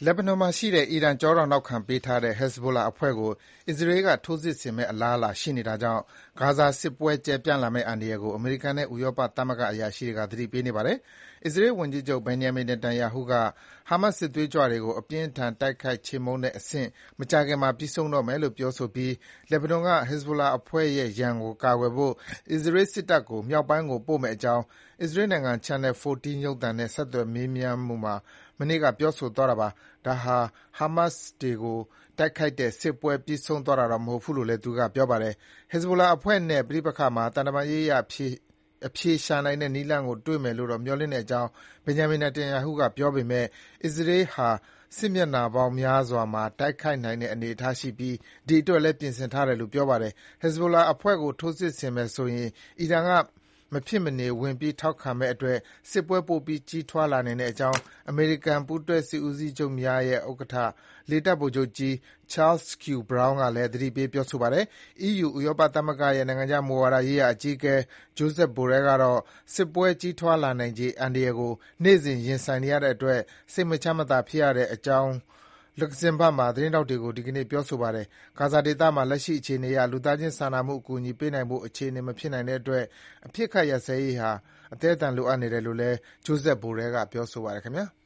လက်ဘနွန်မှာရှိတဲ့အီရန်ကျောထောက်နောက်ခံပေးထားတဲ့ Hezbollah အဖွဲ့ကို အစ္စရေးကထိုးစစ်ဆင်မယ့်အလားအလာရှိနေတာကြောင့် ဂါဇာစစ်ပွဲကျယ်ပြန့်လာမယ့်အန္တရာယ်ကို အမေရိကန်နဲ့ ဥရောပသမဂ္ဂအရာရှိတွေက သတိပေးနေပါတယ်။ အစ္စရေးဝန်ကြီးချုပ် Benjamin Netanyahu က ဟာမတ်စ်စစ်သွေးကြွတွေကို အပြင်းအထန်တိုက်ခိုက်ချေမှုန်းတဲ့အဆင့် မကြာခင်မှာပြီးဆုံးတော့မယ်လို့ ပြောဆိုပြီး လက်ဘနွန်က Hezbollah အဖွဲ့ရဲ့ရန်ကိုကာကွယ်ဖို့ အစ္စရေးစစ်တပ်ကို မြောက်ပိုင်းကိုပို့မယ့်အကြောင်း အစ္စရေးနိုင်ငံ Channel 14 ရုပ်သံနဲ့ ဆက်သွယ်မေးမြန်းမှုမှာ မနေ့က ပြောဆိုသွားတာပါ။ ဒါဟာ ဟာမတ်စ်တွေကိုတိုက်ခိုက်တဲ့စစ်ပွဲပြီးဆုံးသွားတာတော့ မဟုတ်ဘူးလို့လည်း သူကပြောပါတယ်။ Hezbollah အဖွဲ့နဲ့ ပဋိပက္ခမှာ သံတမန်ရေးအရအဖြေရှာနိုင်တဲ့နည်းလမ်းကိုတွေ့မယ်လို့တော့ မျှော်လင့်တဲ့အကြောင်း Benjamin Netanyahu ကပြောပေမယ့် အစ္စရေးဟာ စစ်မျက်နှာပေါင်းများစွာမှာ တိုက်ခိုက်နိုင်တဲ့အနေအထားရှိပြီး ဒီအတွက်လည်း ပြင်ဆင်ထားတယ်လို့ ပြောပါတယ်။ Hezbollah အဖွဲ့ကို ထိုးစစ်ဆင်မယ်ဆိုရင် အီရန်က မဖြစ်မနေ ဝင်ပြီးထောက်ခံမယ့်အတွက် စစ်ပွဲပိုပြီးကြီးထွားလာနိုင်တဲ့အကြောင်း အမေရိကန် ပူးတွဲစစ်ဦးစီးချုပ်များရဲ့ဥက္ကဋ္ဌ လေတပ်ဗိုလ်ချုပ်ကြီး Charles Q. Brown ကလည်း သတိပေးပြောဆိုပါတယ်။ အီးယူ ဥရောပသမဂ္ဂရဲ့ နိုင်ငံခြားမူဝါဒရေးရာအကြီးအကဲ Josep Borrell ကတော့ စစ်ပွဲကြီးထွားလာနိုင်ခြေအန္တရာယ်ကို နေ့စဉ်ရင်ဆိုင်နေရတဲ့အတွက် စိတ်မချမ်းမသာဖြစ်ရတဲ့အကြောင်း Luxembourg မှာ သတင်းထောက်တွေကို ဒီကနေ့ ပြောဆိုပါတယ်။ ဂါဇာဒေသမှာ လက်ရှိအခြေအနေအရ လူသားချင်းစာနာမှုအကူအညီပေးနိုင်ဖို့ အခြေအနေမဖြစ်နိုင်တဲ့အတွက် အပစ်အခတ်ရပ်စဲရေးဟာ အသည်းအသန်လိုအပ်နေတယ်လို့လည်း Josep Borrell က ပြောဆိုပါတယ်ခင်ဗျာ။